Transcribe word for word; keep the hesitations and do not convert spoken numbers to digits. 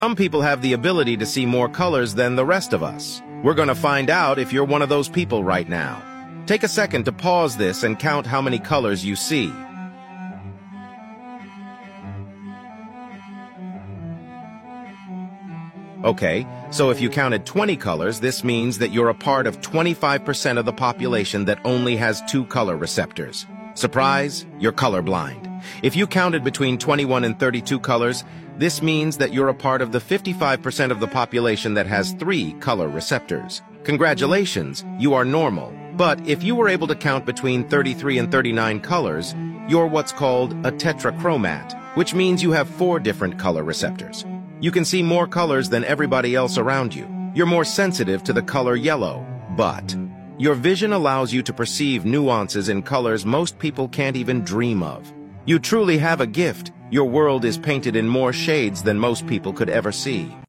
Some people have the ability to see more colors than the rest of us. We're going to find out if you're one of those people right now. Take a second to pause this and count how many colors you see. Okay, so if you counted twenty colors, this means that you're a part of twenty-five percent of the population that only has two color receptors. Surprise, you're colorblind. If you counted between twenty-one and thirty-two colors, this means that you're a part of the fifty-five percent of the population that has three color receptors. Congratulations, you are normal. But if you were able to count between thirty-three and thirty-nine colors, you're what's called a tetrachromat, which means you have four different color receptors. You can see more colors than everybody else around you. You're more sensitive to the color yellow, but your vision allows you to perceive nuances in colors most people can't even dream of. You truly have a gift. Your world is painted in more shades than most people could ever see.